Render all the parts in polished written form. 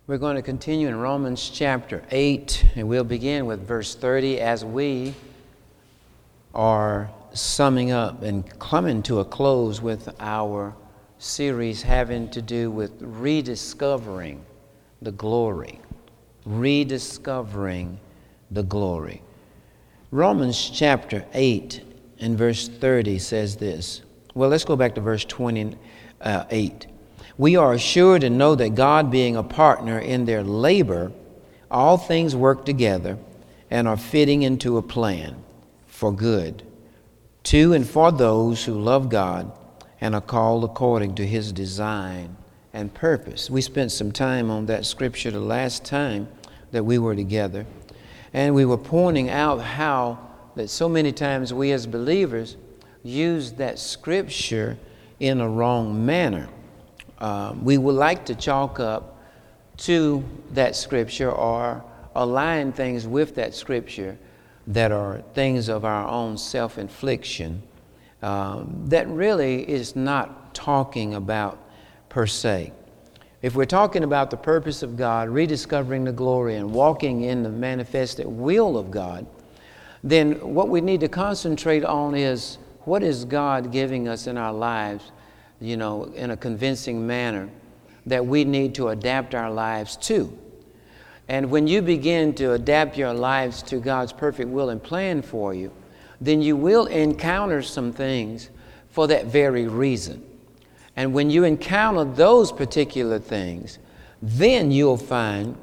We're going to continue in Romans chapter 8, and we'll begin with verse 30 as we are summing up and coming to a close with our series having to do with rediscovering the glory. Rediscovering the glory. Romans chapter 8 and verse 30 says this. Well, let's go back to verse 28. We are assured and know that God, being a partner in their labor, all things work together and are fitting into a plan for good, to and for those who love God and are called according to His design and purpose. We spent some time on that scripture the last time that we were together, and we were pointing out how that so many times we as believers use that scripture in a wrong manner. We would like to chalk up to that scripture or align things with that scripture that are things of our own self-infliction that really is not talking about per se. If we're talking about the purpose of God, rediscovering the glory and walking in the manifested will of God, then what we need to concentrate on is what is God giving us in our lives, in a convincing manner that we need to adapt our lives to. And when you begin to adapt your lives to God's perfect will and plan for you, then you will encounter some things for that very reason. And when you encounter those particular things, then you'll find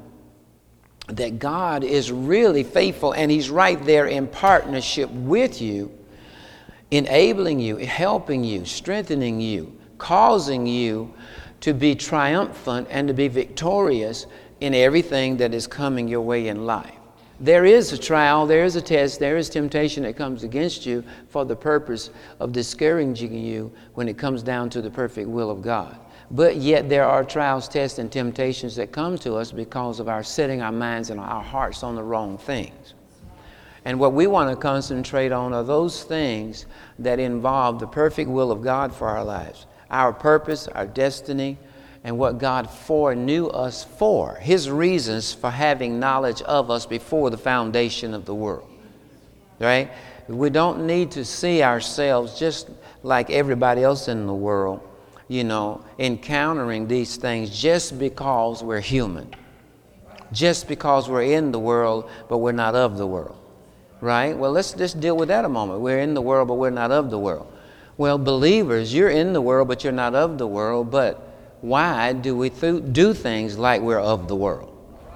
that God is really faithful and He's right there in partnership with you, enabling you, helping you, strengthening you, causing you to be triumphant and to be victorious in everything that is coming your way in life. There is a trial, there is a test, there is temptation that comes against you for the purpose of discouraging you when it comes down to the perfect will of God. But yet there are trials, tests, and temptations that come to us because of our setting our minds and our hearts on the wrong things. And what we want to concentrate on are those things that involve the perfect will of God for our lives. Our purpose, our destiny, and what God foreknew us for. His reasons for having knowledge of us before the foundation of the world. Right? We don't need to see ourselves just like everybody else in the world, encountering these things just because we're human. Just because we're in the world, but we're not of the world. Right? Well, let's just deal with that a moment. We're in the world, but we're not of the world. Well, believers, you're in the world, but you're not of the world. But why do we do things like we're of the world?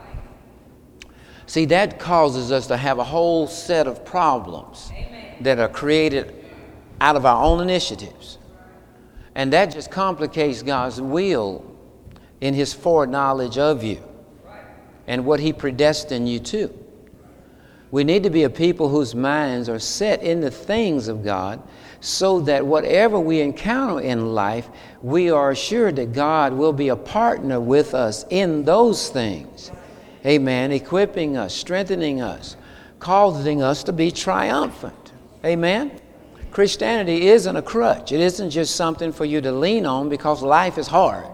See, that causes us to have a whole set of problems that are created out of our own initiatives. And that just complicates God's will in His foreknowledge of you and what He predestined you to. We need to be a people whose minds are set in the things of God so that whatever we encounter in life, we are assured that God will be a partner with us in those things. Amen. Equipping us, strengthening us, causing us to be triumphant. Amen. Christianity isn't a crutch. It isn't just something for you to lean on because life is hard.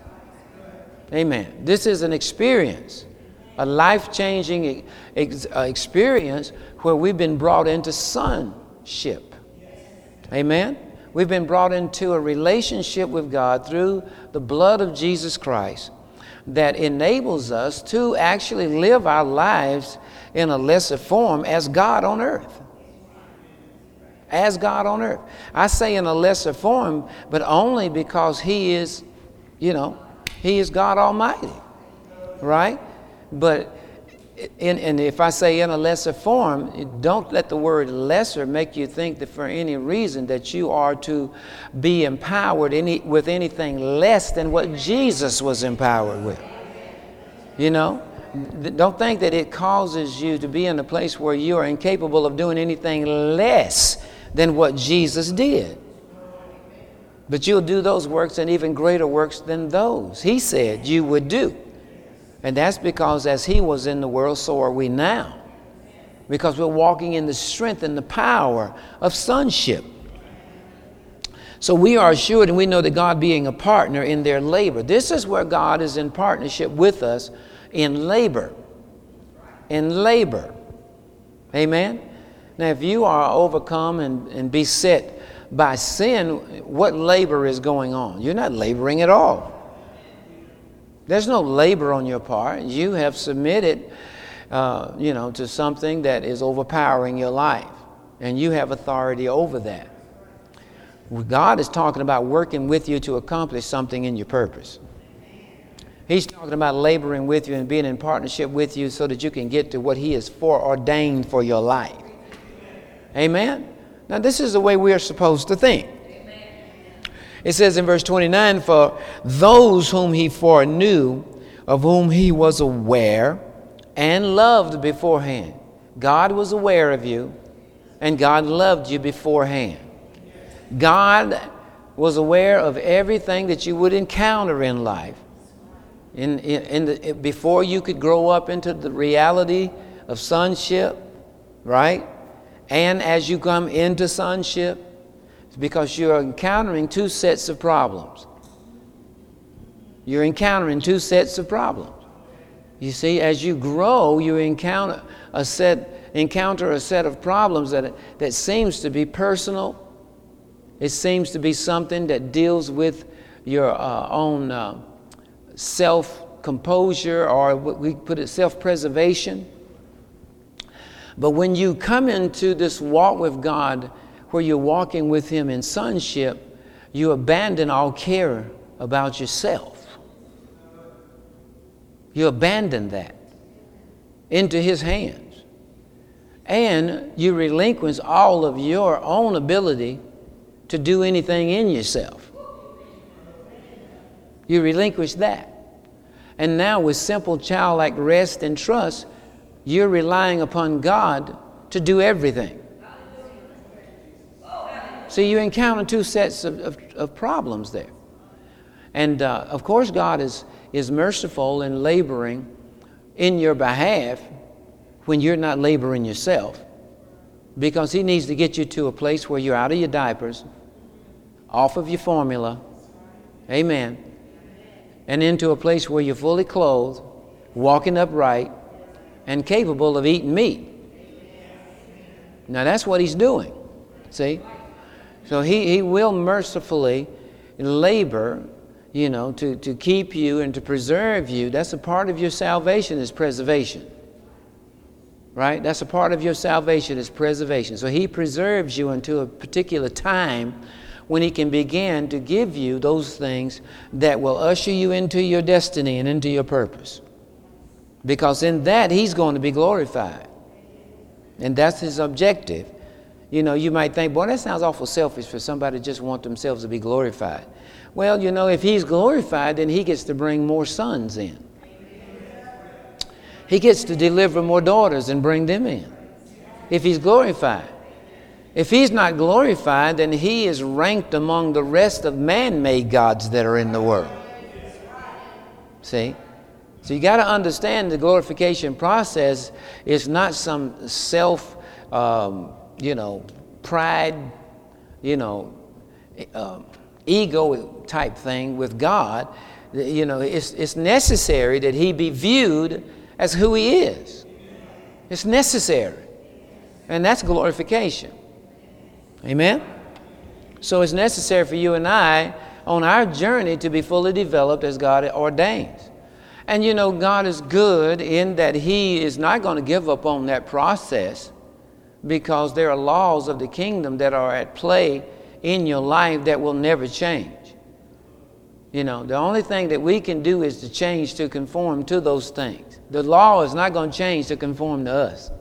Amen. This is an experience. A life-changing experience where we've been brought into sonship. Amen? We've been brought into a relationship with God through the blood of Jesus Christ that enables us to actually live our lives in a lesser form as God on earth. As God on earth. I say in a lesser form, but only because He is, He is God Almighty. Right? But and if I say in a lesser form, don't let the word lesser make you think that for any reason that you are to be empowered with anything less than what Jesus was empowered with. Don't think that it causes you to be in a place where you are incapable of doing anything less than what Jesus did. But you'll do those works and even greater works than those He said you would do. And that's because as He was in the world, so are we now. Because we're walking in the strength and the power of sonship. So we are assured and we know that God being a partner in their labor. This is where God is in partnership with us in labor. In labor. Amen? Now, if you are overcome and beset by sin, what labor is going on? You're not laboring at all. There's no labor on your part. You have submitted, to something that is overpowering your life, and you have authority over that. God is talking about working with you to accomplish something in your purpose. He's talking about laboring with you and being in partnership with you so that you can get to what He has foreordained for your life. Amen? Now, this is the way we are supposed to think. It says in verse 29, for those whom He foreknew, of whom He was aware and loved beforehand. God was aware of you, and God loved you beforehand. God was aware of everything that you would encounter in life. Before you could grow up into the reality of sonship, right? And as you come into sonship, it's because you're encountering two sets of problems. You're encountering two sets of problems. You see, as you grow, you encounter a set of problems that seems to be personal. It seems to be something that deals with your own self-composure, or what we put it, self-preservation. But when you come into this walk with God, where you're walking with Him in sonship, you abandon all care about yourself. You abandon that into His hands. And you relinquish all of your own ability to do anything in yourself. You relinquish that. And now with simple childlike rest and trust, you're relying upon God to do everything. So you encounter two sets of problems there. And of course God is merciful in laboring in your behalf when you're not laboring yourself, because He needs to get you to a place where you're out of your diapers, off of your formula, amen, and into a place where you're fully clothed, walking upright, and capable of eating meat. Now that's what He's doing, see? So he will mercifully labor, to keep you and to preserve you. That's a part of your salvation, is preservation. Right? That's a part of your salvation, is preservation. So He preserves you until a particular time when He can begin to give you those things that will usher you into your destiny and into your purpose. Because in that He's going to be glorified. And that's His objective. You might think, boy, that sounds awful selfish for somebody to just want themselves to be glorified. Well, if He's glorified, then He gets to bring more sons in. He gets to deliver more daughters and bring them in, if He's glorified. If He's not glorified, then He is ranked among the rest of man-made gods that are in the world. See? So you got to understand the glorification process is not some self, pride, ego type thing with God. It's necessary that He be viewed as who He is. It's necessary. And that's glorification. Amen? So it's necessary for you and I on our journey to be fully developed as God ordains. And God is good in that He is not going to give up on that process, because there are laws of the kingdom that are at play in your life that will never change. The only thing that we can do is to change to conform to those things. The law is not going to change to conform to us.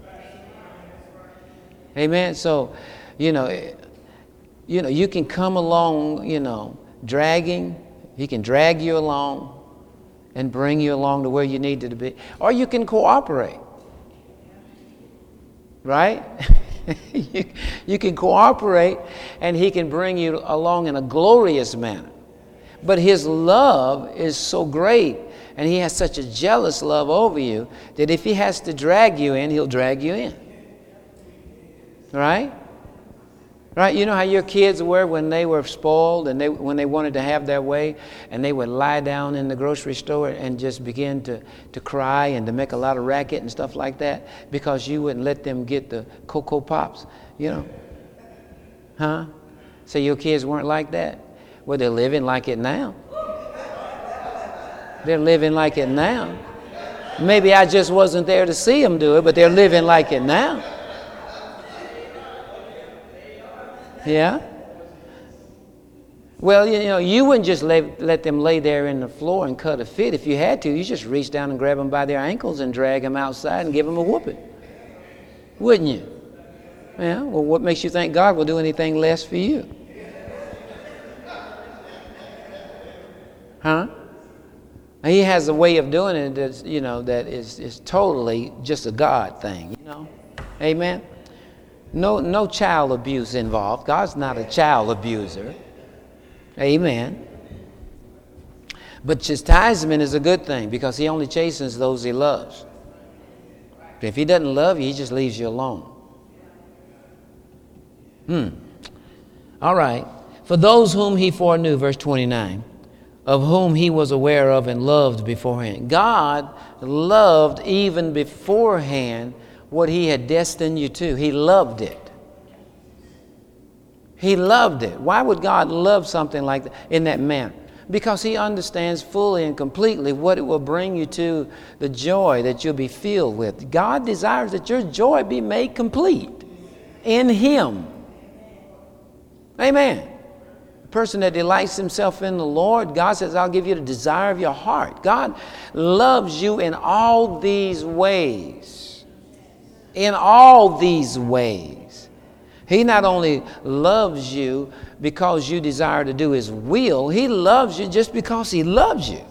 Amen. So, you can come along, dragging. He can drag you along and bring you along to where you need to be. Or you can cooperate. Right? You can cooperate, and He can bring you along in a glorious manner. But His love is so great, and He has such a jealous love over you, that if He has to drag you in, He'll drag you in. Right? Right? You know how your kids were when they were spoiled and when they wanted to have their way, and they would lie down in the grocery store and just begin to cry and to make a lot of racket and stuff like that because you wouldn't let them get the Cocoa Pops, you know? Huh? So your kids weren't like that? Well, they're living like it now. They're living like it now. Maybe I just wasn't there to see them do it, but they're living like it now. Yeah? Well, you know, you wouldn't just let them lay there in the floor and cut a fit. If you had to, you just reach down and grab them by their ankles and drag them outside and give them a whooping. Wouldn't you? Yeah, well, what makes you think God will do anything less for you? Huh? He has a way of doing it that's, you know, that is totally just a God thing, you know? Amen? No child abuse involved. God's not a child abuser. Amen. But chastisement is a good thing because he only chastens those he loves. If he doesn't love you, he just leaves you alone. All right. For those whom he foreknew, verse 29, of whom he was aware of and loved beforehand. God loved even beforehand what he had destined you to. He loved it. He loved it. Why would God love something like that in that manner? Because he understands fully and completely what it will bring you to, the joy that you'll be filled with. God desires that your joy be made complete in him. Amen. The person that delights himself in the Lord, God says, I'll give you the desire of your heart. God loves you in all these ways. In all these ways. He not only loves you because you desire to do his will, he loves you just because he loves you.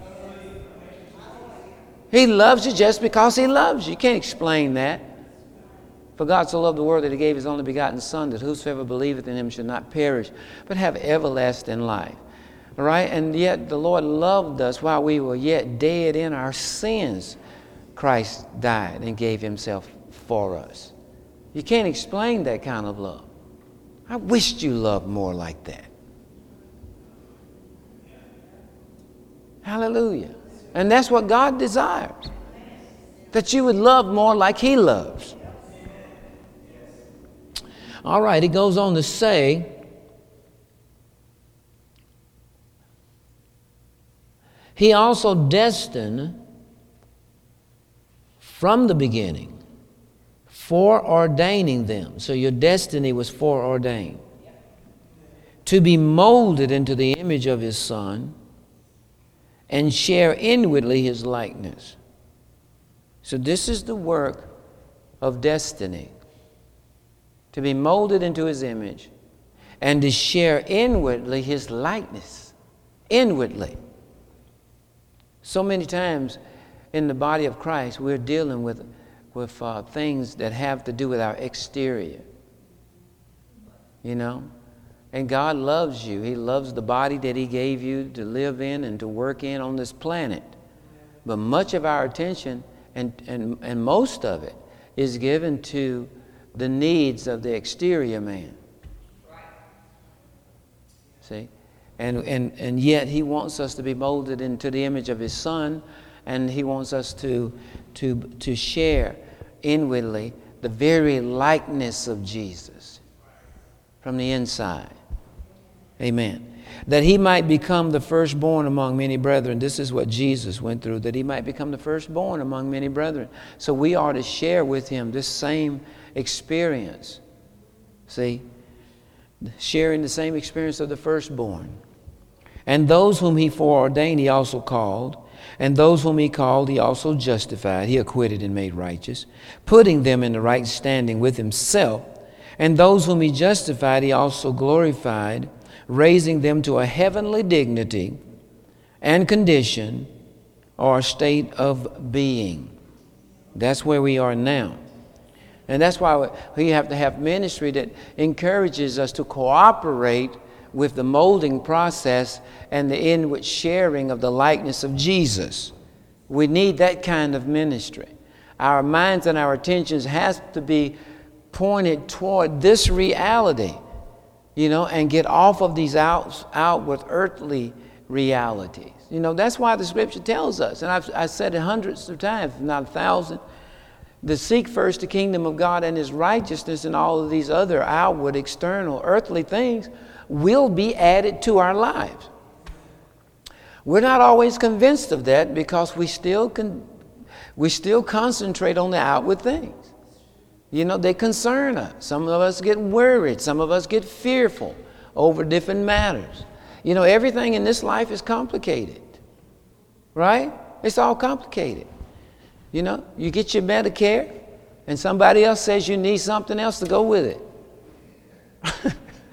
He loves you just because he loves you. You can't explain that. For God so loved the world that he gave his only begotten Son, that whosoever believeth in him should not perish, but have everlasting life. All right? And yet the Lord loved us while we were yet dead in our sins. Christ died and gave himself for us. You can't explain that kind of love. I wished you loved more like that. Hallelujah. And that's what God desires. That you would love more like he loves. All right, he goes on to say, he also destined from the beginning, foreordaining them. So your destiny was foreordained. To be molded into the image of his Son and share inwardly his likeness. So this is the work of destiny. To be molded into his image and to share inwardly his likeness. Inwardly. So many times in the body of Christ, we're dealing with things that have to do with our exterior. You know? And God loves you. He loves the body that he gave you to live in and to work in on this planet. But much of our attention and most of it is given to the needs of the exterior man. See? And yet he wants us to be molded into the image of his Son, and he wants us to share inwardly the very likeness of Jesus from the inside. Amen. That he might become the firstborn among many brethren. This is what Jesus went through, that he might become the firstborn among many brethren. So we are to share with him this same experience. See? Sharing the same experience of the firstborn. And those whom he foreordained, he also called. And those whom he called, he also justified. He acquitted and made righteous, putting them in the right standing with himself. And those whom he justified, he also glorified, raising them to a heavenly dignity and condition or state of being. That's where we are now. And that's why we have to have ministry that encourages us to cooperate with the molding process and the inward sharing of the likeness of Jesus. We need that kind of ministry. Our minds and our attentions has to be pointed toward this reality, and get off of these outward earthly realities. That's why the scripture tells us, and I've said it hundreds of times, if not 1,000, to seek first the kingdom of God and his righteousness, and all of these other outward, external, earthly things will be added to our lives. We're not always convinced of that because we still concentrate on the outward things. They concern us. Some of us get worried. Some of us get fearful over different matters. Everything in this life is complicated, right? It's all complicated. You get your Medicare and somebody else says you need something else to go with it.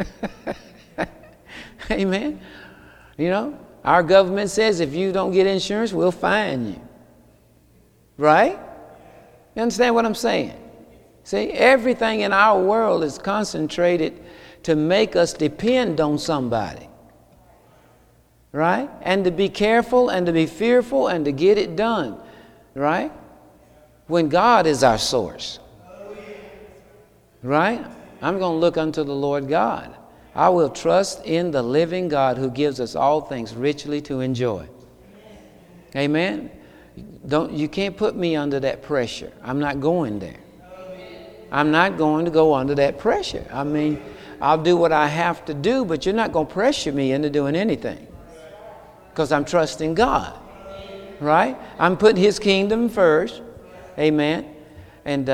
Amen. Our government says if you don't get insurance, we'll fine you. Right? You understand what I'm saying? See, everything in our world is concentrated to make us depend on somebody. Right? And to be careful and to be fearful and to get it done. Right? When God is our source. Right? I'm going to look unto the Lord God. I will trust in the living God who gives us all things richly to enjoy. Amen? You can't put me under that pressure. I'm not going there. I'm not going to go under that pressure. I'll do what I have to do, but you're not going to pressure me into doing anything. Because I'm trusting God. Right? I'm putting his kingdom first. Amen? And,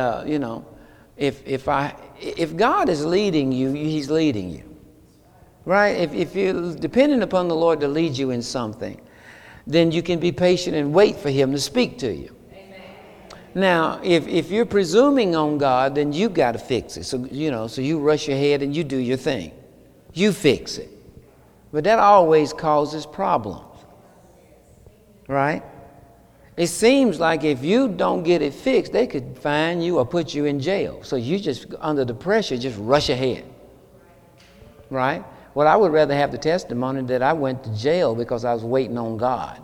if God is leading you, he's leading you. Right? If you're dependent upon the Lord to lead you in something, then you can be patient and wait for him to speak to you. Amen. Now, if you're presuming on God, then you've got to fix it. So you rush ahead and you do your thing. You fix it. But that always causes problems. Right? It seems like if you don't get it fixed, they could fine you or put you in jail. So you just, under the pressure, just rush ahead. Right? Well, I would rather have the testimony that I went to jail because I was waiting on God.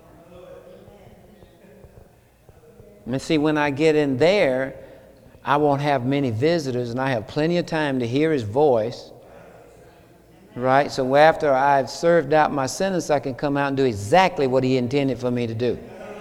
And see, when I get in there, I won't have many visitors and I have plenty of time to hear his voice. Right? So after I've served out my sentence, I can come out and do exactly what he intended for me to do.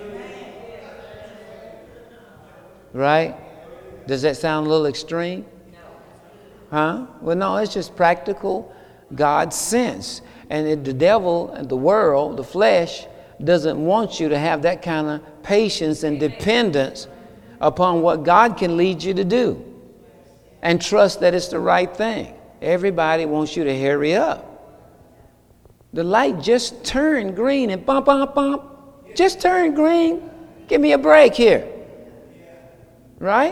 Right? Does that sound a little extreme? Huh? Well, no, it's just practical God's sense. And the devil and the world, the flesh, doesn't want you to have that kind of patience and dependence upon what God can lead you to do. And trust that it's the right thing. Everybody wants you to hurry up. The light just turned green and bump, bump, bump. Just turned green. Give me a break here. Right?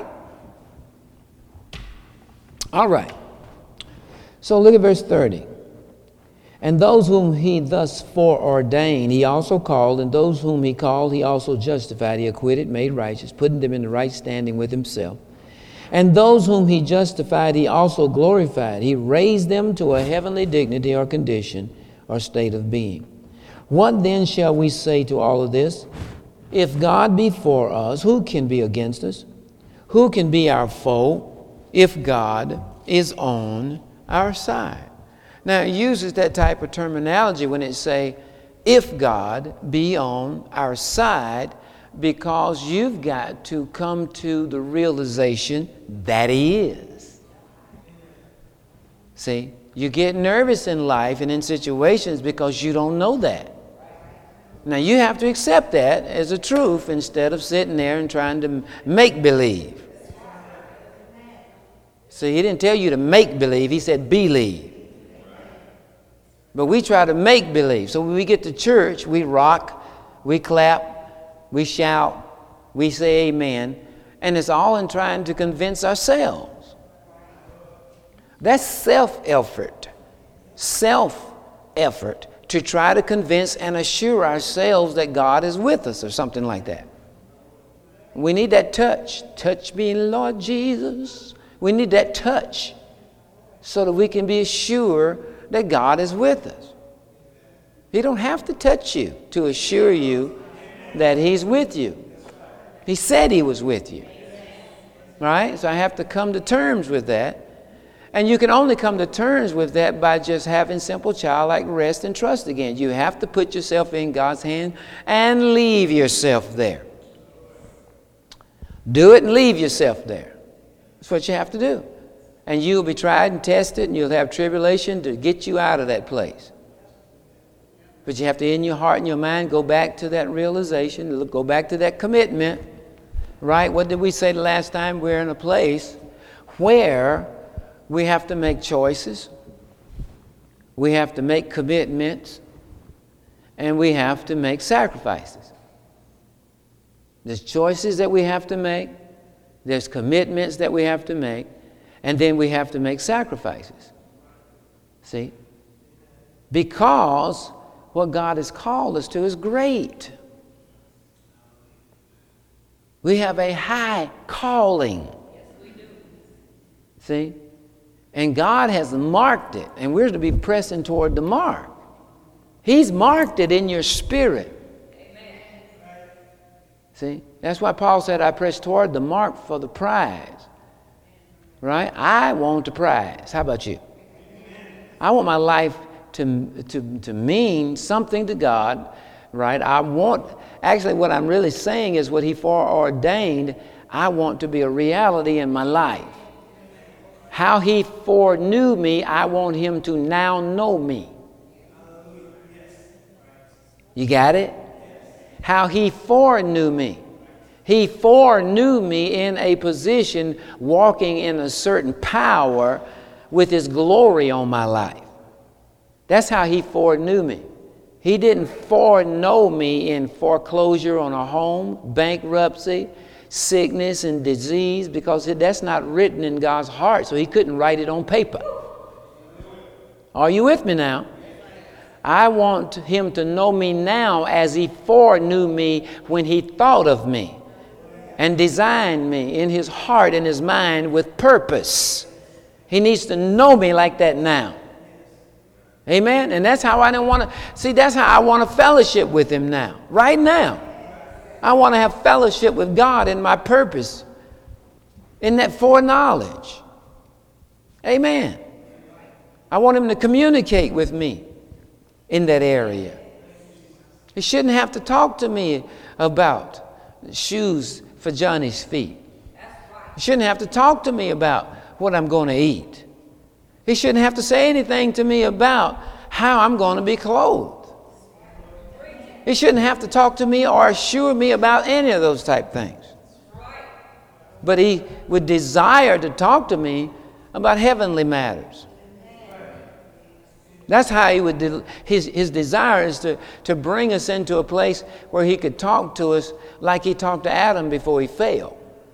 All right. So look at verse 30. And those whom he thus foreordained, he also called, and those whom he called, he also justified, he acquitted, made righteous, putting them in the right standing with himself. And those whom he justified, he also glorified. He raised them to a heavenly dignity or condition or state of being. What then shall we say to all of this? If God be for us, who can be against us? Who can be our foe if God is on our side? Now, it uses that type of terminology when it say, if God be on our side, because you've got to come to the realization that he is. See, you get nervous in life and in situations because you don't know that. Now, you have to accept that as a truth instead of sitting there and trying to make believe. See, he didn't tell you to make believe, he said believe. But we try to make believe. So when we get to church, we rock, we clap, we shout, we say amen, and it's all in trying to convince ourselves. That's self-effort. Self-effort to try to convince and assure ourselves that God is with us or something like that. We need that touch. Touch me, Lord Jesus. We need that touch so that we can be sure that God is with us. He don't have to touch you to assure you that he's with you. He said he was with you. Right? So I have to come to terms with that. And you can only come to terms with that by just having simple childlike rest and trust again. You have to put yourself in God's hand and leave yourself there. Do it and leave yourself there. That's what you have to do. And you'll be tried and tested, and you'll have tribulation to get you out of that place. But you have to, in your heart and your mind, go back to that realization, go back to that commitment. Right? What did we say the last time? We're in a place where we have to make choices. We have to make commitments. And we have to make sacrifices. There's choices that we have to make. There's commitments that we have to make. And then we have to make sacrifices. See? Because what God has called us to is great. We have a high calling. Yes, we do. See? And God has marked it. And we're to be pressing toward the mark. He's marked it in your spirit. Amen. See? That's why Paul said, I press toward the mark for the prize. Right? I want the prize. How about you? I want my life to mean something to God. Right? Actually, what I'm really saying is what He foreordained, I want to be a reality in my life. How He foreknew me, I want Him to now know me. You got it? How He foreknew me. He foreknew me in a position, walking in a certain power with His glory on my life. That's how He foreknew me. He didn't foreknow me in foreclosure on a home, bankruptcy, sickness and disease, because that's not written in God's heart, so He couldn't write it on paper. Are you with me now? I want Him to know me now as He foreknew me when He thought of me and designed me in His heart and His mind with purpose. He needs to know me like that now. Amen? And that's how that's how I want to fellowship with Him now. Right now. I want to have fellowship with God in my purpose. In that foreknowledge. Amen. I want Him to communicate with me in that area. He shouldn't have to talk to me about shoes for Johnny's feet. He shouldn't have to talk to me about what I'm going to eat. He shouldn't have to say anything to me about how I'm going to be clothed. He shouldn't have to talk to me or assure me about any of those type things. But He would desire to talk to me about heavenly matters. That's how He would, his desire is to bring us into a place where He could talk to us like He talked to Adam before he fell.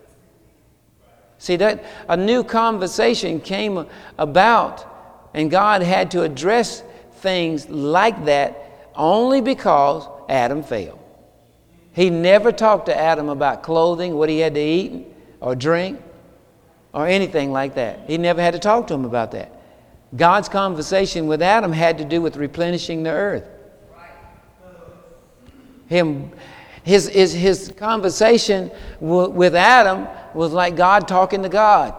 See, that a new conversation came about, and God had to address things like that only because Adam failed. He never talked to Adam about clothing, what he had to eat or drink, or anything like that. He never had to talk to him about that. God's conversation with Adam had to do with replenishing the earth. His conversation with Adam was like God talking to God.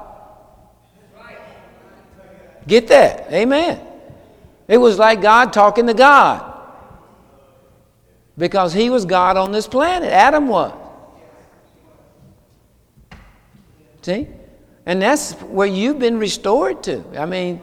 Get that? Amen. It was like God talking to God. Because he was God on this planet. Adam was. See? And that's where you've been restored to. I mean,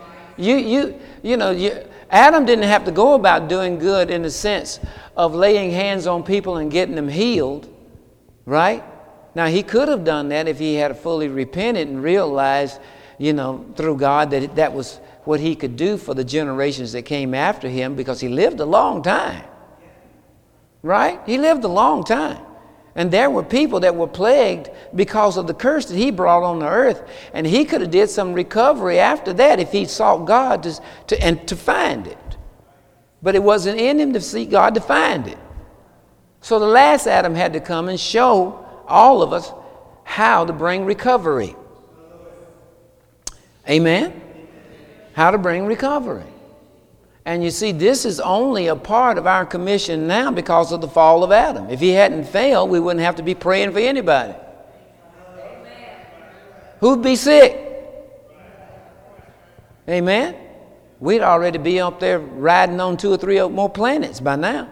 Adam didn't have to go about doing good in the sense of laying hands on people and getting them healed. Right? Now, he could have done that if he had fully repented and realized, through God that was what he could do for the generations that came after him, because he lived a long time. Right? He lived a long time. And there were people that were plagued because of the curse that he brought on the earth. And he could have did some recovery after that if he sought God to find it. But it wasn't in him to seek God to find it. So the last Adam had to come and show all of us how to bring recovery. Amen? How to bring recovery. And you see, this is only a part of our commission now because of the fall of Adam. If he hadn't failed, we wouldn't have to be praying for anybody. Amen. Who'd be sick? Amen? We'd already be up there riding on 2 or 3 more planets by now.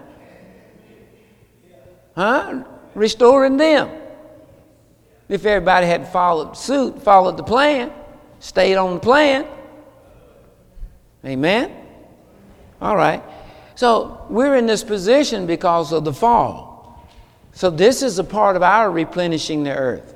Huh? Restoring them. If everybody had followed suit, followed the plan, stayed on the plan. Amen? All right. So we're in this position because of the fall. So this is a part of our replenishing the earth.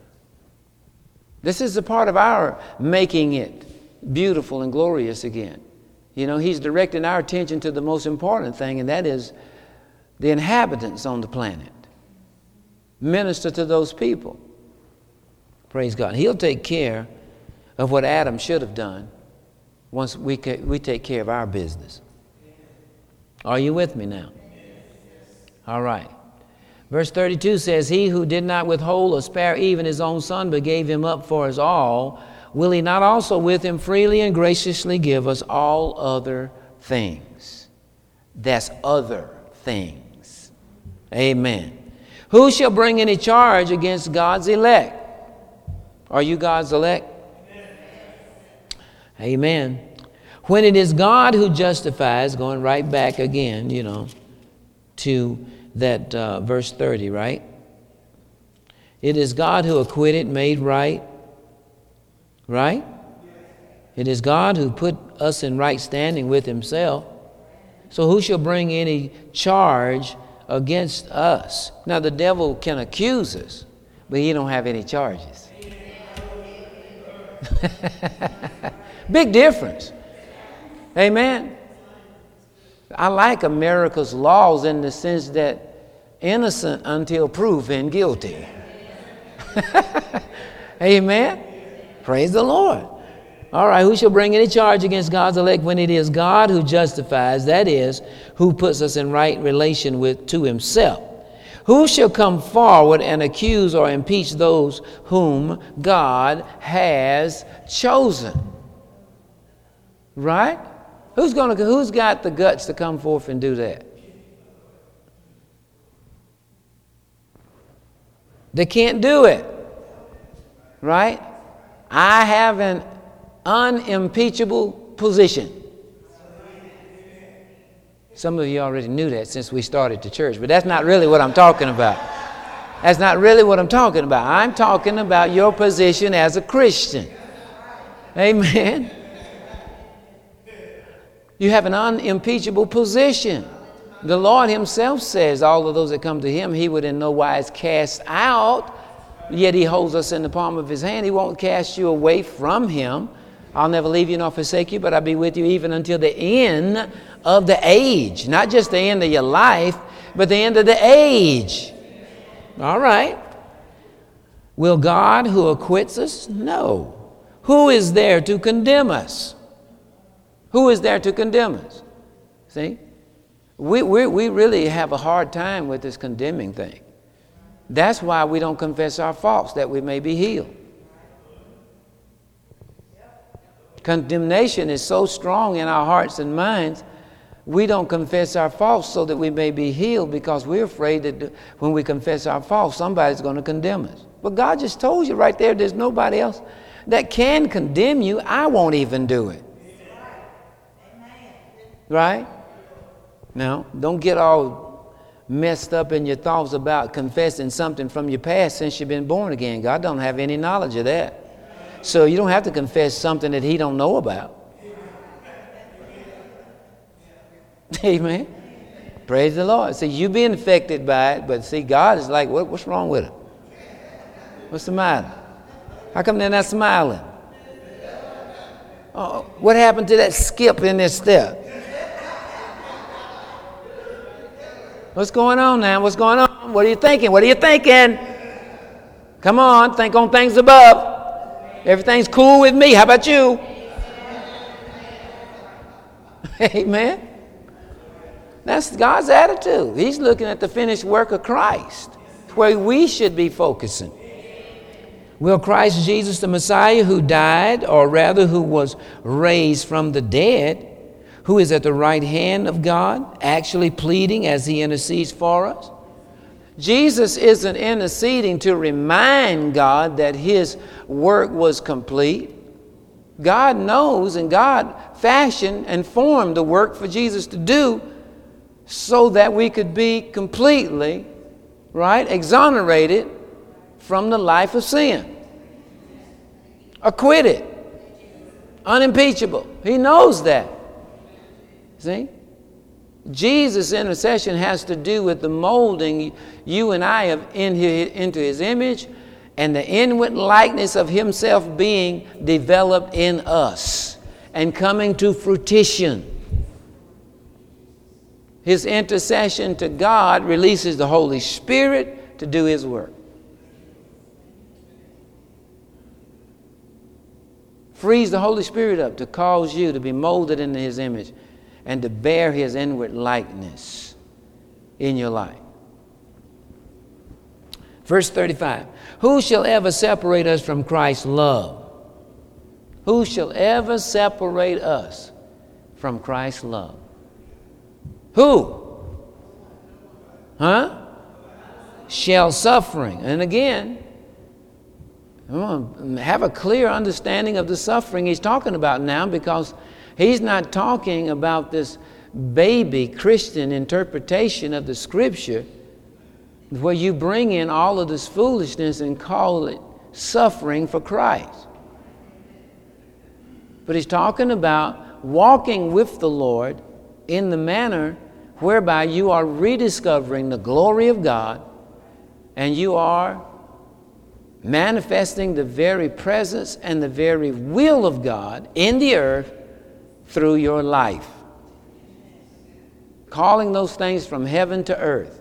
This is a part of our making it beautiful and glorious again. You know, he's directing our attention to the most important thing, and that is the inhabitants on the planet. Minister to those people. Praise God. He'll take care of what Adam should have done once we take care of our business. Are you with me now? All right. Verse 32 says, he who did not withhold or spare even his own son, but gave him up for us all, will he not also with him freely and graciously give us all other things? That's other things. Amen. Who shall bring any charge against God's elect? Are you God's elect? Amen. When it is God who justifies, going right back again, you know, to that verse 30, right? It is God who acquitted, made right. Right? It is God who put us in right standing with himself. So who shall bring any charge against us? Now the devil can accuse us, but he don't have any charges. Big difference. Amen. I like America's laws in the sense that innocent until proven guilty. Amen. Praise the Lord. All right, who shall bring any charge against God's elect when it is God who justifies, that is, who puts us in right relation to himself? Who shall come forward and accuse or impeach those whom God has chosen? Right? Who's got the guts to come forth and do that? They can't do it. Right? I have an unimpeachable position. Some of you already knew that since we started the church, but that's not really what I'm talking about. That's not really what I'm talking about. I'm talking about your position as a Christian. Amen. You have an unimpeachable position. The Lord himself says all of those that come to him, he would in no wise cast out, yet he holds us in the palm of his hand. He won't cast you away from him. I'll never leave you nor forsake you, but I'll be with you even until the end of the age. Not just the end of your life, but the end of the age. All right. Will God who acquits us? No. Who is there to condemn us? Who is there to condemn us? See? We really have a hard time with this condemning thing. That's why we don't confess our faults, that we may be healed. Condemnation is so strong in our hearts and minds, we don't confess our faults so that we may be healed because we're afraid that when we confess our faults, somebody's going to condemn us. But God just told you right there, there's nobody else that can condemn you. I won't even do it. Right? Now, don't get all messed up in your thoughts about confessing something from your past since you've been born again. God don't have any knowledge of that. So you don't have to confess something that he don't know about. Amen. Praise the Lord. See, you being affected by it, but see, God is like, what's wrong with it? What's the matter? How come they're not smiling? Oh, what happened to that skip in their step? What's going on now? What's going on? What are you thinking? What are you thinking? Come on, think on things above. Everything's cool with me. How about you? Amen. That's God's attitude. He's looking at the finished work of Christ, where we should be focusing. Will Christ Jesus, the Messiah who died, or rather who was raised from the dead, who is at the right hand of God, actually pleading as he intercedes for us? Jesus isn't interceding to remind God that his work was complete. God knows, and God fashioned and formed the work for Jesus to do so that we could be completely, right, exonerated from the life of sin. Acquitted. Unimpeachable. He knows that. See? Jesus' intercession has to do with the molding you and I have into His image, and the inward likeness of Himself being developed in us and coming to fruition. His intercession to God releases the Holy Spirit to do His work. Frees the Holy Spirit up to cause you to be molded into His image and to bear His inward likeness in your life. Verse 35. Who shall ever separate us from Christ's love? Who shall ever separate us from Christ's love? Who? Shall suffering. And again, have a clear understanding of the suffering he's talking about now, because he's not talking about this baby Christian interpretation of the Scripture where you bring in all of this foolishness and call it suffering for Christ. But he's talking about walking with the Lord in the manner whereby you are rediscovering the glory of God and you are manifesting the very presence and the very will of God in the earth through your life. Calling those things from heaven to earth.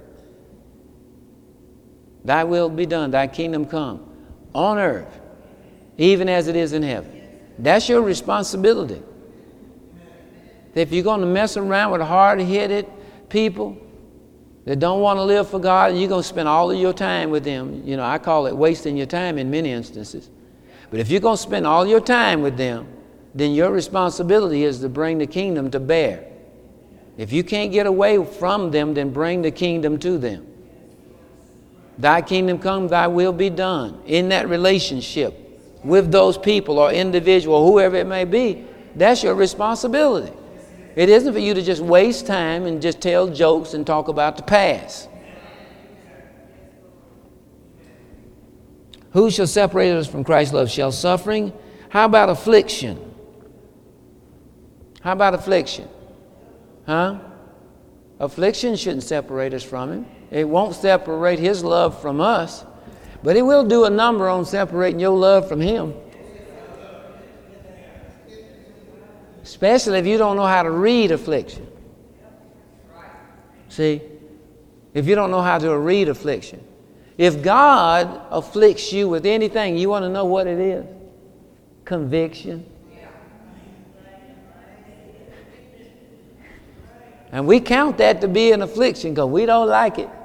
Thy will be done, thy kingdom come on earth, even as it is in heaven. That's your responsibility. If you're going to mess around with hard-headed people that don't want to live for God, you're going to spend all of your time with them. You know, I call it wasting your time in many instances. But if you're going to spend all your time with them, then your responsibility is to bring the kingdom to bear. If you can't get away from them, then bring the kingdom to them. Thy kingdom come, thy will be done. In that relationship with those people or individual, whoever it may be, that's your responsibility. It isn't for you to just waste time and just tell jokes and talk about the past. Who shall separate us from Christ's love? Shall suffering? How about affliction? How about affliction? Affliction shouldn't separate us from Him. It won't separate His love from us, but it will do a number on separating your love from Him. Especially if you don't know how to read affliction. See? If you don't know how to read affliction. If God afflicts you with anything, you want to know what it is? Conviction. And we count that to be an affliction because we don't like it.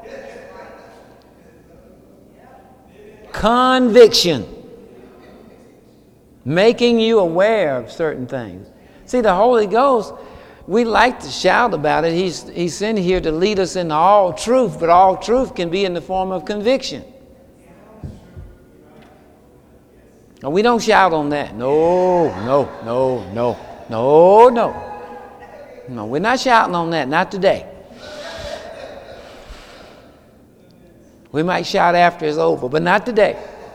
Conviction. Making you aware of certain things. See, the Holy Ghost, we like to shout about it. He's sent here to lead us into all truth, but all truth can be in the form of conviction. And we don't shout on that. No. No, we're not shouting on that. Not today. We might shout after it's over, but not today.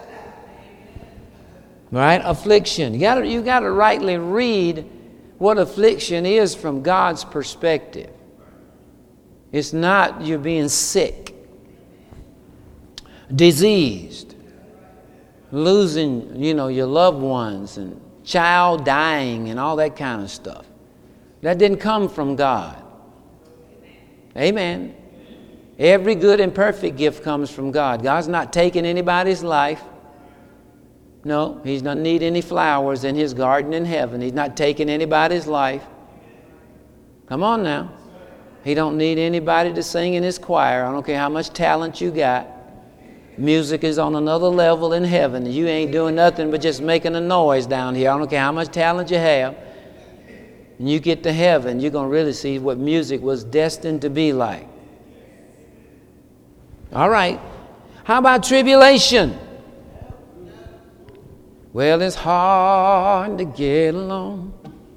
Right? Affliction. You got to rightly read what affliction is from God's perspective. It's not you're being sick, diseased, losing, your loved ones, and child dying and all that kind of stuff. That didn't come from God. Amen. Every good and perfect gift comes from God. God's not taking anybody's life. No, He's not need any flowers in His garden in heaven. He's not taking anybody's life. Come on now. He don't need anybody to sing in His choir. I don't care how much talent you got. Music is on another level in heaven. You ain't doing nothing but just making a noise down here. I don't care how much talent you have. And you get to heaven, you're going to really see what music was destined to be like. All right. How about tribulation? Well, it's hard to get along.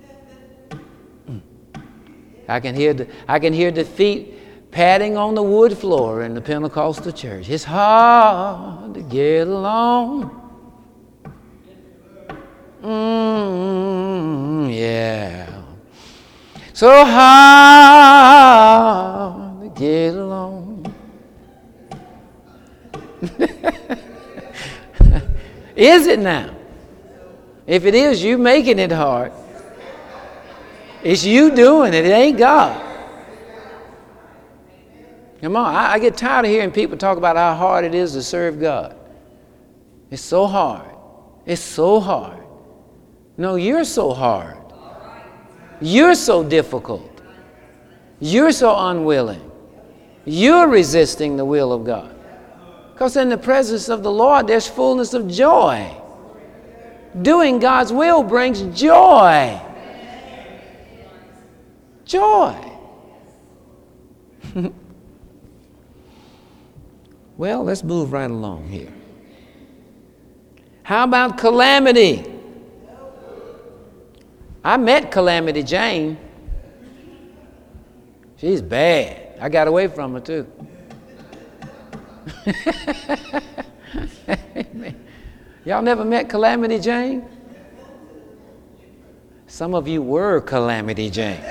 I can hear the feet patting on the wood floor in the Pentecostal church. It's hard to get along. Yeah. So hard to get along. Is it now? If it is, you making it hard. It's you doing it. It ain't God. Come on. I get tired of hearing people talk about how hard it is to serve God. It's so hard. It's so hard. No, you're so hard. You're so difficult. You're so unwilling. You're resisting the will of God. Because in the presence of the Lord, there's fullness of joy. Doing God's will brings joy. Joy. Well, let's move right along here. How about calamity? I met Calamity Jane. She's bad. I got away from her too. Y'all never met Calamity Jane? Some of you were Calamity Jane.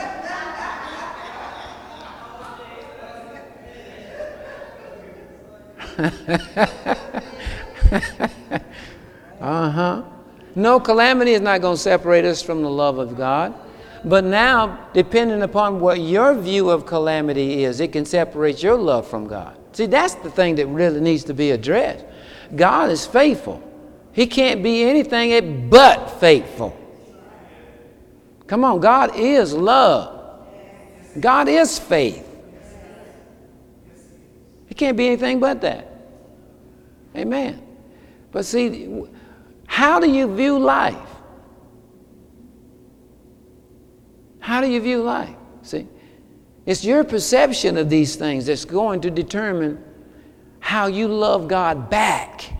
No, calamity is not going to separate us from the love of God. But now, depending upon what your view of calamity is, it can separate your love from God. See, that's the thing that really needs to be addressed. God is faithful. He can't be anything but faithful. Come on, God is love. God is faith. He can't be anything but that. Amen. But see, how do you view life? How do you view life? See, it's your perception of these things that's going to determine how you love God back.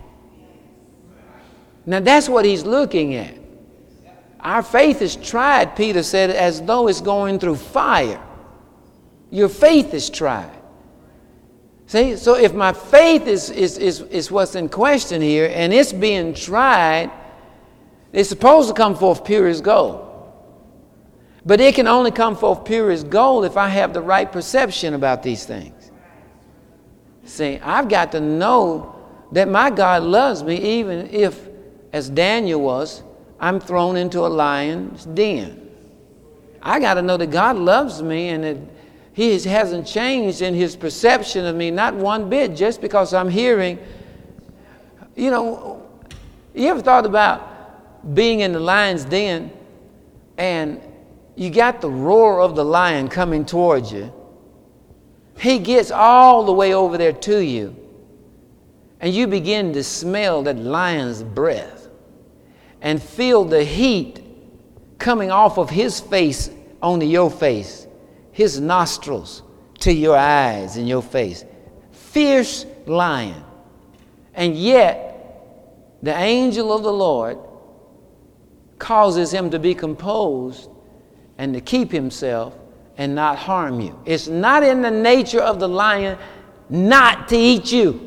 Now that's what he's looking at. Our faith is tried, Peter said, as though it's going through fire. Your faith is tried. See, so if my faith is what's in question here, and it's being tried, it's supposed to come forth pure as gold. But it can only come forth pure as gold if I have the right perception about these things. See, I've got to know that my God loves me even if, as Daniel was, I'm thrown into a lion's den. I got to know that God loves me and that He hasn't changed in His perception of me, not one bit, just because I'm hearing. You know, you ever thought about being in the lion's den and you got the roar of the lion coming towards you? He gets all the way over there to you, and you begin to smell that lion's breath and feel the heat coming off of his face onto your face, his nostrils to your eyes and your face. Fierce lion. And yet, the angel of the Lord causes him to be composed and to keep himself and not harm you. It's not in the nature of the lion not to eat you.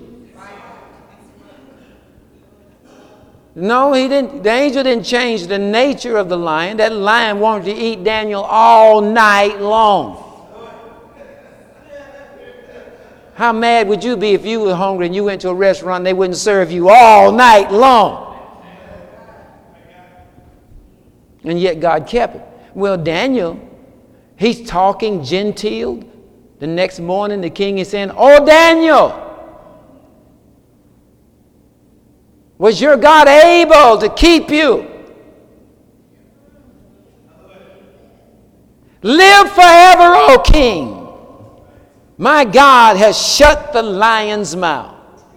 No, he didn't. The angel didn't change the nature of the lion. That lion wanted to eat Daniel all night long. How mad would you be if you were hungry and you went to a restaurant and they wouldn't serve you all night long? And yet God kept it. Well, Daniel, he's talking genteel. The next morning the king is saying, "Oh, Daniel, was your God able to keep you? Live forever, O king. My God has shut the lion's mouth."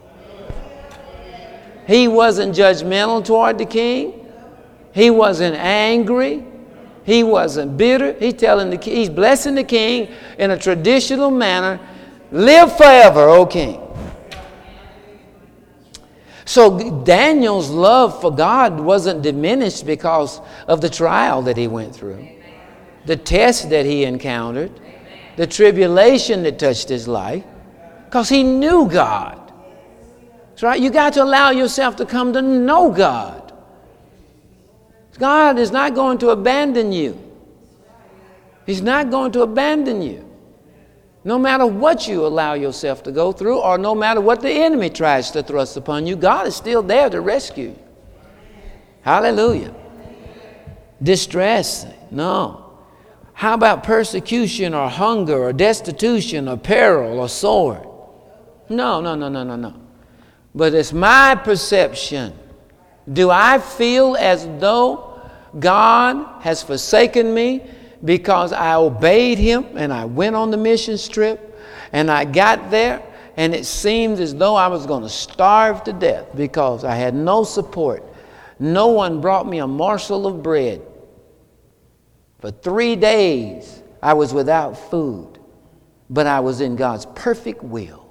He wasn't judgmental toward the king. He wasn't angry. He wasn't bitter. He's blessing the king in a traditional manner. Live forever, O king. So Daniel's love for God wasn't diminished because of the trial that he went through, the test that he encountered, the tribulation that touched his life, because he knew God. That's right. You got to allow yourself to come to know God. God is not going to abandon you. He's not going to abandon you. No matter what you allow yourself to go through, or no matter what the enemy tries to thrust upon you, God is still there to rescue you. Hallelujah. Distress? No. How about persecution or hunger or destitution or peril or sword? No. But it's my perception. Do I feel as though God has forsaken me because I obeyed him and I went on the mission trip and I got there and it seemed as though I was going to starve to death because I had no support? No one brought me a morsel of bread. For 3 days I was without food, but I was in God's perfect will.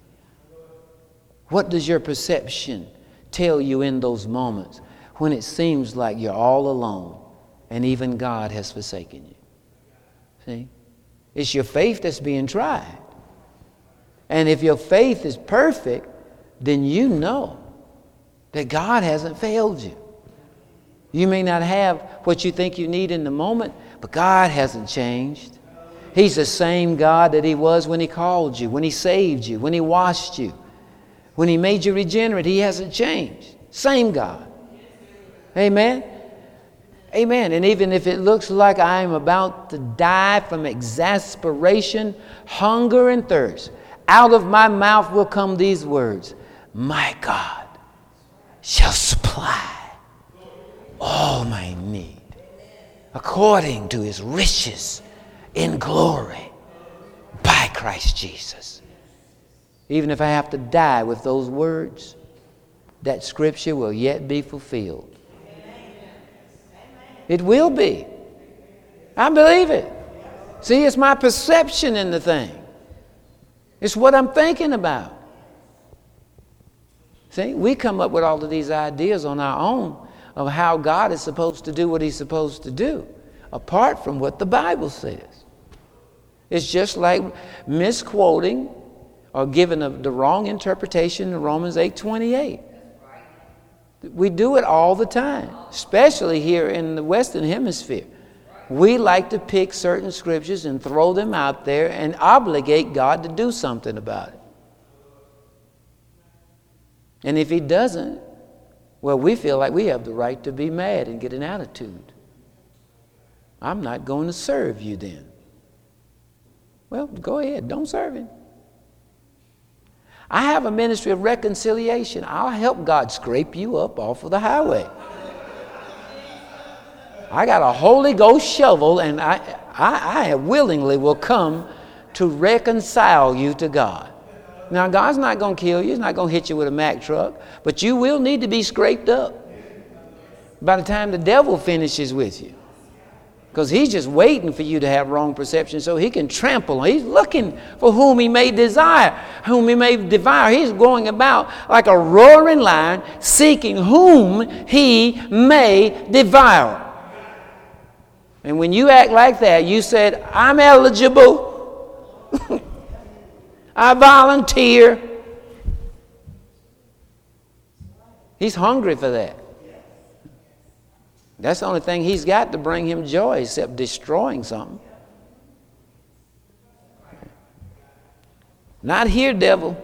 What does your perception tell you in those moments when it seems like you're all alone and even God has forsaken you? See? It's your faith that's being tried. And if your faith is perfect, then you know that God hasn't failed you. You may not have what you think you need in the moment, but God hasn't changed. He's the same God that he was when he called you, when he saved you, when he washed you, when he made you regenerate. He hasn't changed. Same God. Amen? Amen. And even if it looks like I am about to die from exasperation, hunger, and thirst, out of my mouth will come these words: my God shall supply all my need according to his riches in glory by Christ Jesus. Even if I have to die with those words, that scripture will yet be fulfilled. It will be. I believe it. See, it's my perception in the thing. It's what I'm thinking about. See, we come up with all of these ideas on our own of how God is supposed to do what he's supposed to do, apart from what the Bible says. It's just like misquoting or giving the wrong interpretation in Romans 8:28. We do it all the time, especially here in the Western Hemisphere. We like to pick certain scriptures and throw them out there and obligate God to do something about it. And if he doesn't, well, we feel like we have the right to be mad and get an attitude. I'm not going to serve you then. Well, go ahead, don't serve him. I have a ministry of reconciliation. I'll help God scrape you up off of the highway. I got a Holy Ghost shovel, and I willingly will come to reconcile you to God. Now, God's not going to kill you. He's not going to hit you with a Mack truck, but you will need to be scraped up by the time the devil finishes with you. Because he's just waiting for you to have wrong perception so he can trample. He's looking for whom he may desire, whom he may devour. He's going about like a roaring lion, seeking whom he may devour. And when you act like that, you said, I'm eligible. I volunteer. He's hungry for that. That's the only thing he's got to bring him joy, except destroying something. Not here, devil.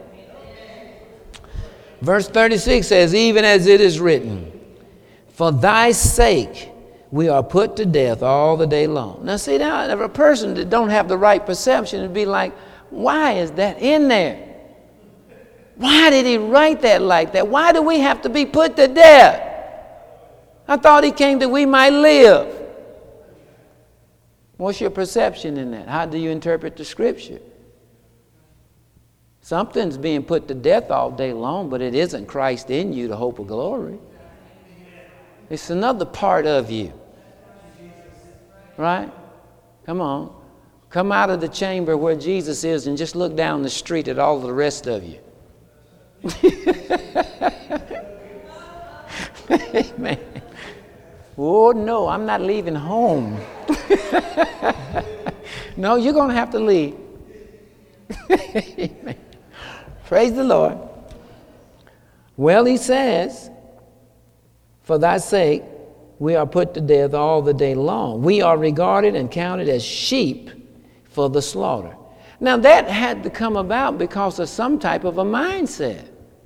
Verse 36 says, even as it is written, for thy sake we are put to death all the day long. Now see, now if a person that don't have the right perception would be like, why is that in there? Why did he write that like that? Why do we have to be put to death? I thought he came that we might live. What's your perception in that? How do you interpret the scripture? Something's being put to death all day long, but it isn't Christ in you, the hope of glory. It's another part of you. Right? Come on. Come out of the chamber where Jesus is and just look down the street at all the rest of you. Lord, no, I'm not leaving home. No, you're going to have to leave. Praise the Lord. Well, he says, for thy sake, we are put to death all the day long. We are regarded and counted as sheep for the slaughter. Now, that had to come about because of some type of a mindset.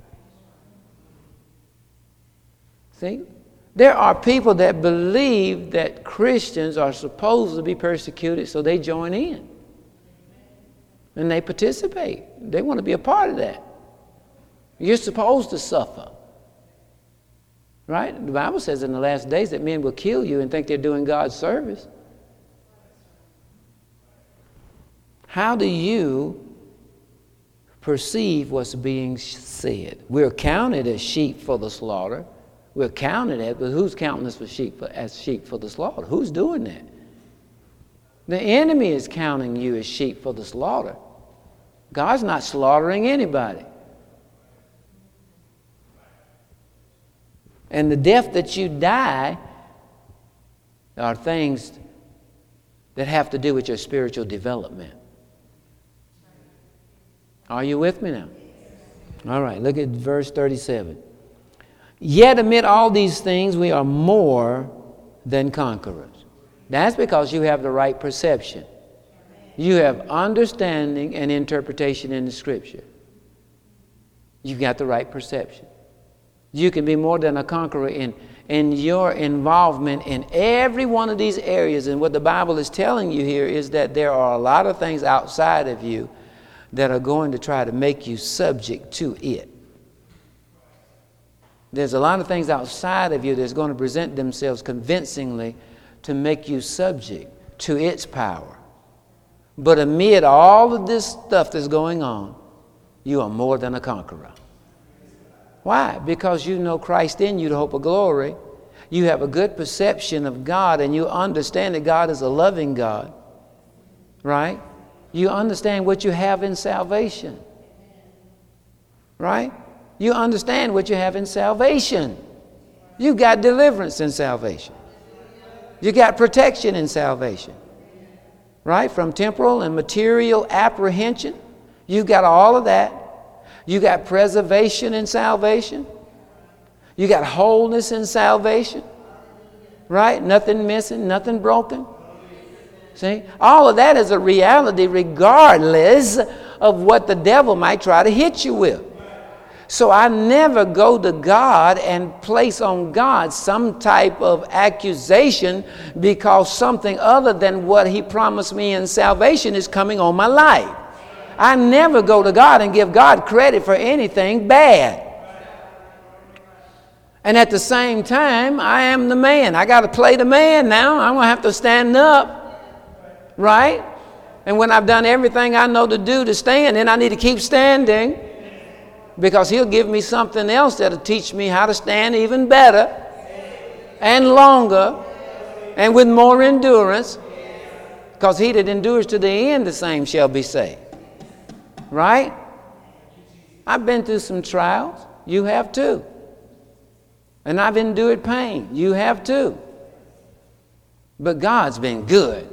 See? There are people that believe that Christians are supposed to be persecuted, so they join in. And they participate. They want to be a part of that. You're supposed to suffer. Right? The Bible says in the last days that men will kill you and think they're doing God's service. How do you perceive what's being said? We're counted as sheep for the slaughter. We're counted as, but who's counting us as sheep for the slaughter? Who's doing that? The enemy is counting you as sheep for the slaughter. God's not slaughtering anybody. And the death that you die are things that have to do with your spiritual development. Are you with me now? All right, look at verse 37. Yet amid all these things we are more than conquerors. That's because you have the right perception. You have understanding and interpretation in the Scripture. You've got the right perception. You can be more than a conqueror in your involvement in every one of these areas. And what the Bible is telling you here is that there are a lot of things outside of you that are going to try to make you subject to it. There's a lot of things outside of you that's going to present themselves convincingly to make you subject to its power. But amid all of this stuff that's going on, you are more than a conqueror. Why? Because you know Christ in you, the hope of glory. You have a good perception of God, and you understand that God is a loving God. Right? You understand what you have in salvation. Right? You understand what you have in salvation. You've got deliverance in salvation. You got protection in salvation. Right? From temporal and material apprehension. You've got all of that. You got preservation in salvation. You got wholeness in salvation. Right? Nothing missing, nothing broken. See? All of that is a reality regardless of what the devil might try to hit you with. So I never go to God and place on God some type of accusation because something other than what He promised me in salvation is coming on my life. I never go to God and give God credit for anything bad. And at the same time, I am the man. I got to play the man now. I'm going to have to stand up. Right? And when I've done everything I know to do to stand, then I need to keep standing. Because He'll give me something else that'll teach me how to stand even better and longer and with more endurance. Because he that endures to the end, the same shall be saved. Right? I've been through some trials. You have too. And I've endured pain. You have too. But God's been good.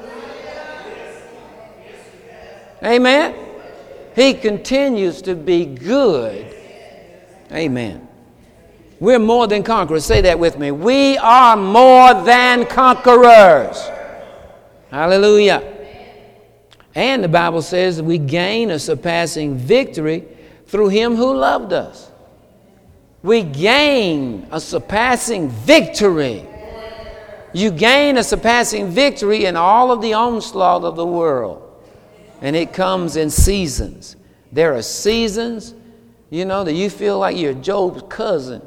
Amen? He continues to be good. Amen. We're more than conquerors. Say that with me. We are more than conquerors. Hallelujah. And the Bible says we gain a surpassing victory through Him who loved us. We gain a surpassing victory. You gain a surpassing victory in all of the onslaught of the world. And it comes in seasons. There are seasons, that you feel like you're Job's cousin.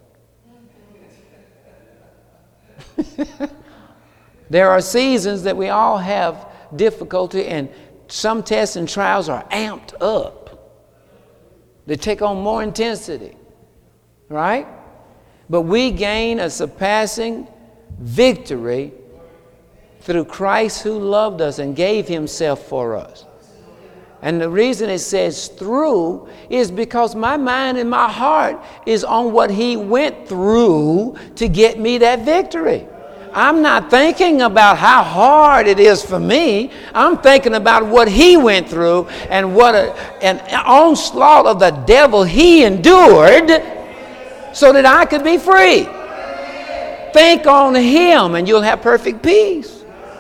There are seasons that we all have difficulty, and some tests and trials are amped up. They take on more intensity. Right? But we gain a surpassing victory through Christ who loved us and gave Himself for us. And the reason it says through is because my mind and my heart is on what He went through to get me that victory. I'm not thinking about how hard it is for me. I'm thinking about what he went through and what an onslaught of the devil he endured so that I could be free. Think on him and you'll have perfect peace.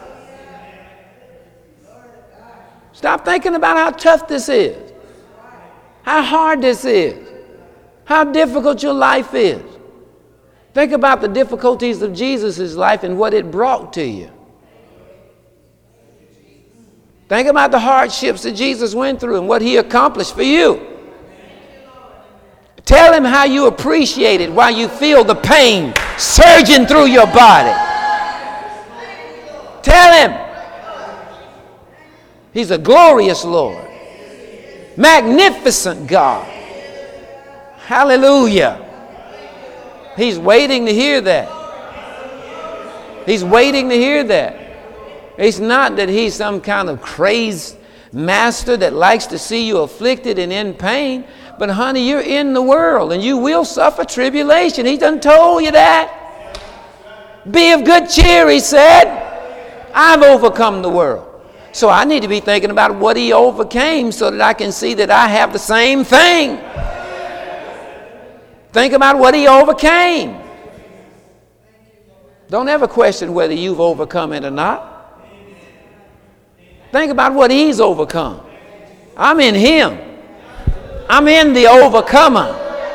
Stop thinking about how tough this is, how hard this is, how difficult your life is. Think about the difficulties of Jesus' life and what it brought to you. Think about the hardships that Jesus went through and what he accomplished for you. Tell him how you appreciate it while you feel the pain surging through your body. Tell him. He's a glorious Lord. Magnificent God. Hallelujah. He's waiting to hear that. He's waiting to hear that. It's not that he's some kind of crazed master that likes to see you afflicted and in pain. But honey, you're in the world and you will suffer tribulation. He done told you that. Be of good cheer, he said. I've overcome the world. So I need to be thinking about what he overcame so that I can see that I have the same thing. Think about what he overcame. Don't ever question whether you've overcome it or not. Think about what he's overcome. I'm in him. I'm in the overcomer.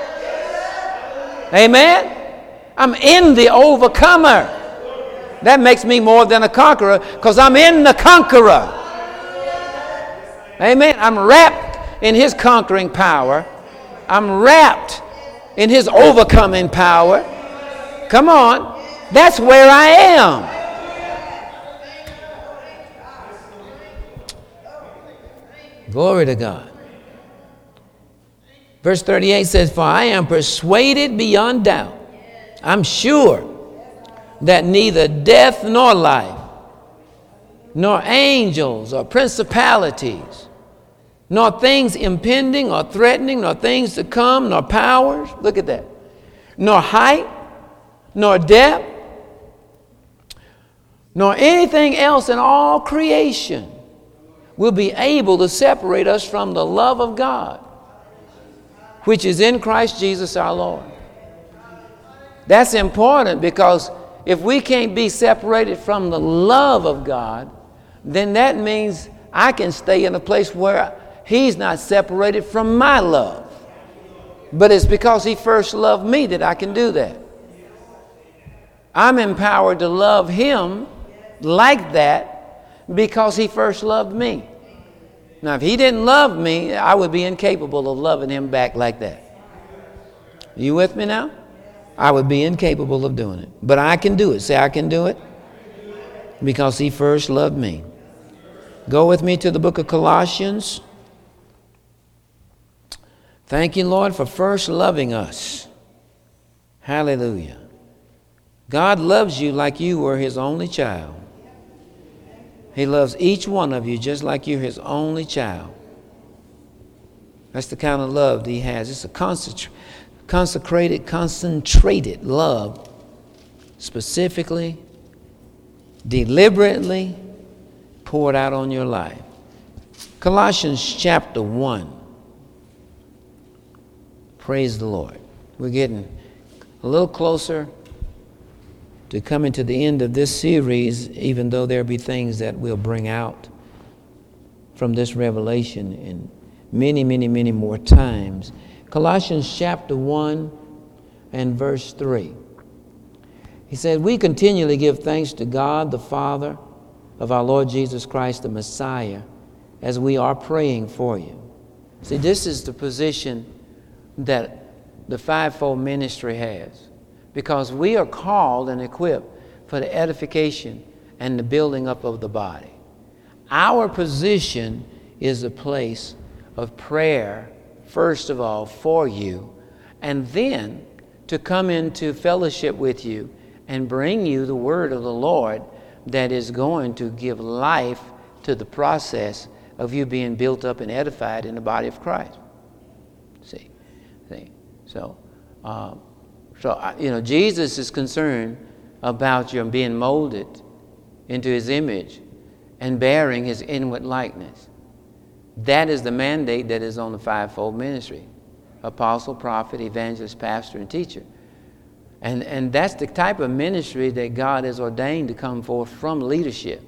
Amen? I'm in the overcomer. That makes me more than a conqueror because I'm in the conqueror. Amen? I'm wrapped in his conquering power. I'm wrapped in his overcoming power. Come on. That's where I am. Glory to God. Verse 38 says, for I am persuaded beyond doubt. I'm sure that neither death nor life, nor angels or principalities, nor things impending or threatening, nor things to come, nor powers, look at that, nor height, nor depth, nor anything else in all creation will be able to separate us from the love of God, which is in Christ Jesus our Lord. That's important because if we can't be separated from the love of God, then that means I can stay in a place where he's not separated from my love. But it's because he first loved me that I can do that. I'm empowered to love him like that because he first loved me. Now, if he didn't love me, I would be incapable of loving him back like that. Are you with me now? I would be incapable of doing it. But I can do it. Say, I can do it because he first loved me. Go with me to the book of Colossians. Thank you, Lord, for first loving us. Hallelujah. God loves you like you were his only child. He loves each one of you just like you're his only child. That's the kind of love that he has. It's a concentrated love, specifically, deliberately poured out on your life. Colossians chapter 1. Praise the Lord. We're getting a little closer to coming to the end of this series, even though there be things that we'll bring out from this revelation in many, many, many more times. Colossians chapter 1 and verse 3. He said, we continually give thanks to God, the Father of our Lord Jesus Christ, the Messiah, as we are praying for you. See, this is the position that the fivefold ministry has. Because we are called and equipped for the edification and the building up of the body. Our position is a place of prayer, first of all, for you, and then to come into fellowship with you and bring you the word of the Lord that is going to give life to the process of you being built up and edified in the body of Christ. See. So, Jesus is concerned about your being molded into his image and bearing his inward likeness. That is the mandate that is on the fivefold ministry: apostle, prophet, evangelist, pastor, and teacher. And that's the type of ministry that God has ordained to come forth from leadership.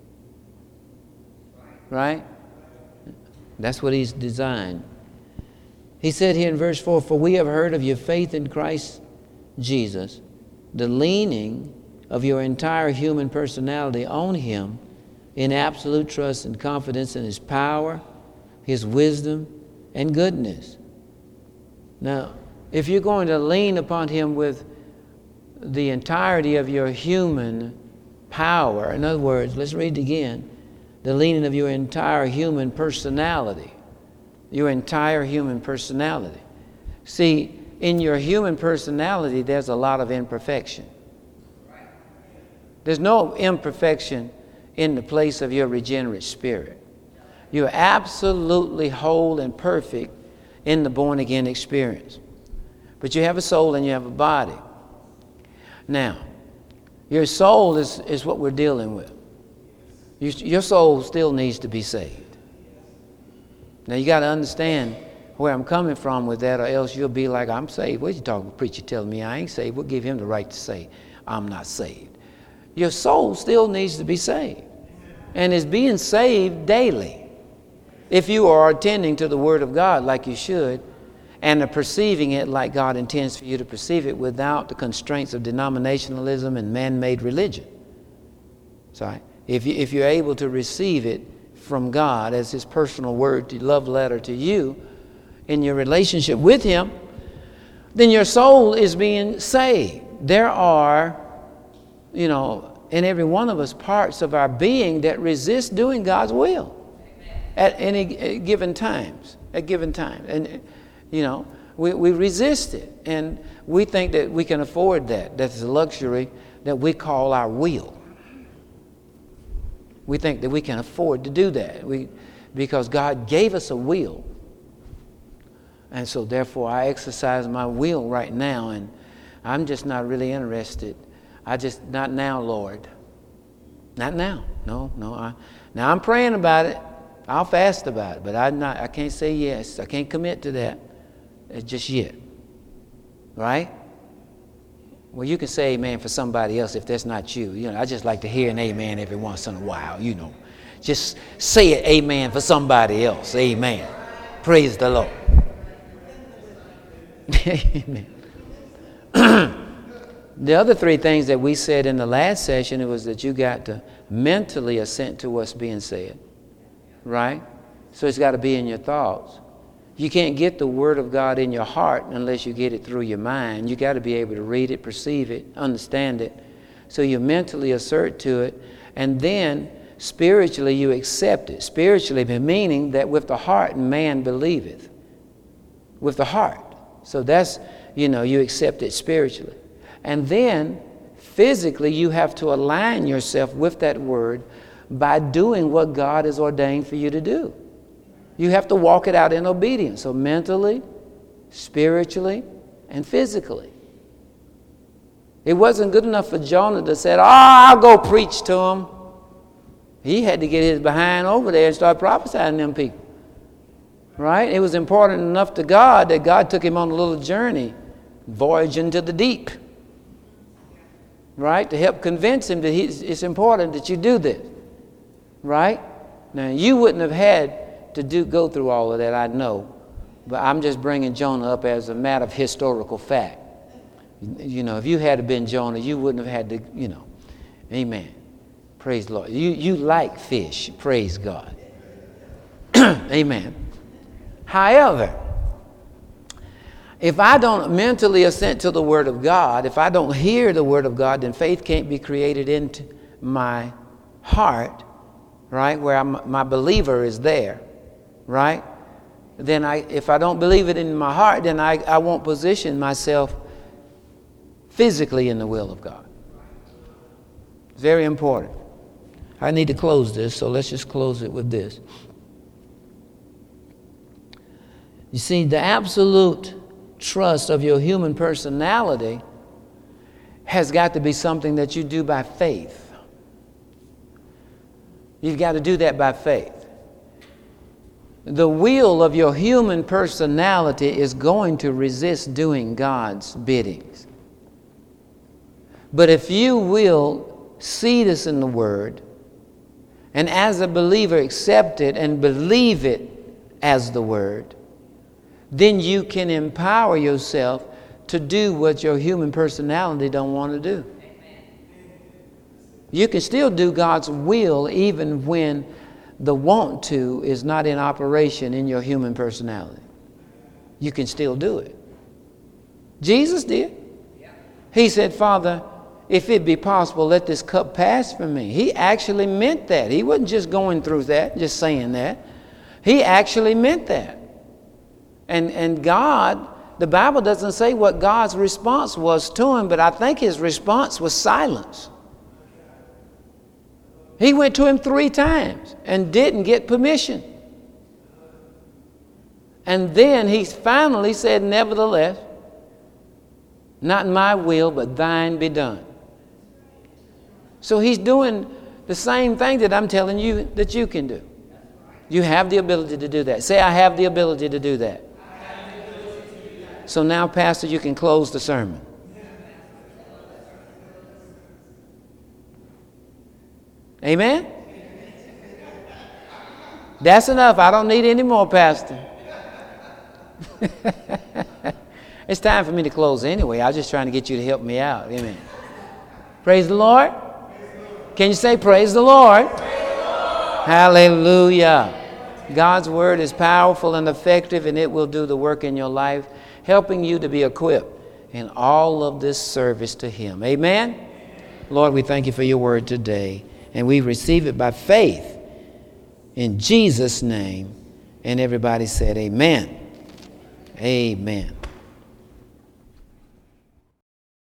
Right? That's what he's designed. He said here in verse 4, "For we have heard of your faith in Christ Jesus, the leaning of your entire human personality on him in absolute trust and confidence in his power, his wisdom, and goodness." Now, if you're going to lean upon him with the entirety of your human power, in other words, let's read it again, the leaning of your entire human personality, your entire human personality. See, in your human personality, there's a lot of imperfection. There's no imperfection in the place of your regenerate spirit. You're absolutely whole and perfect in the born-again experience. But you have a soul and you have a body. Now, your soul is what we're dealing with. Your soul still needs to be saved. Now, you got to understand where I'm coming from with that, or else you'll be like, "I'm saved. What you talking, preacher telling me I ain't saved?" We'll give him the right to say, "I'm not saved." Your soul still needs to be saved, and is being saved daily. If you are attending to the Word of God like you should, and are perceiving it like God intends for you to perceive it without the constraints of denominationalism and man-made religion. Sorry. If you're able to receive it from God as his personal word, love letter to you in your relationship with him, then your soul is being saved. There are, in every one of us parts of our being that resist doing God's will at any given times. And, we resist it. And we think that we can afford that. That's a luxury that we call our will. We think that we can afford to do that because God gave us a will. And so therefore I exercise my will right now, and I'm just not really interested. Not now, Lord. Not now. No. Now I'm praying about it. I'll fast about it, but I can't say yes. I can't commit to that just yet. Right? Well, you can say amen for somebody else if that's not you. I just like to hear an amen every once in a while, Just say it, amen, for somebody else. Amen. Praise the Lord. Amen. The other three things that we said in the last session, it was that you got to mentally assent to what's being said. Right? So it's got to be in your thoughts. You can't get the Word of God in your heart unless you get it through your mind. You got to be able to read it, perceive it, understand it. So you mentally assert to it, and then spiritually you accept it. Spiritually, meaning that with the heart man believeth. With the heart. So that's, you accept it spiritually. And then physically you have to align yourself with that Word by doing what God has ordained for you to do. You have to walk it out in obedience. So mentally, spiritually, and physically. It wasn't good enough for Jonah to say, I'll go preach to him. He had to get his behind over there and start prophesying to them people. Right? It was important enough to God that God took him on a little journey, voyage into the deep. Right? To help convince him that it's important that you do this. Right? Now, you wouldn't have had to go through all of that, I know. But I'm just bringing Jonah up as a matter of historical fact. If you had been Jonah, you wouldn't have had to, Amen. Praise the Lord. You like fish. Praise God. Amen. However, if I don't mentally assent to the Word of God, if I don't hear the Word of God, then faith can't be created into my heart, right, where my believer is there, right? Then if I don't believe it in my heart, then I won't position myself physically in the will of God. It's very important. I need to close this, so let's just close it with this. You see, the absolute trust of your human personality has got to be something that you do by faith. You've got to do that by faith. The will of your human personality is going to resist doing God's biddings. But if you will see this in the Word, and as a believer accept it and believe it as the Word, then you can empower yourself to do what your human personality don't want to do. You can still do God's will even when the want to is not in operation in your human personality. You can still do it. Jesus did. He said, Father, if it be possible, let this cup pass from me. He actually meant that. He wasn't just going through that, just saying that. He actually meant that. And God, the Bible doesn't say what God's response was to him, but I think his response was silence. He went to him 3 times and didn't get permission. And then he finally said, nevertheless, not my will, but thine be done. So he's doing the same thing that I'm telling you that you can do. You have the ability to do that. Say, I have the ability to do that. So now, Pastor, you can close the sermon. Amen? That's enough. I don't need any more, Pastor. It's time for me to close anyway. I was just trying to get you to help me out. Amen. Praise the Lord. Can you say praise the Lord? Praise the Lord. Hallelujah. God's word is powerful and effective, and it will do the work in your life, helping you to be equipped in all of this service to Him. Amen? Lord, we thank you for your word today, and we receive it by faith in Jesus' name. And everybody said amen. Amen.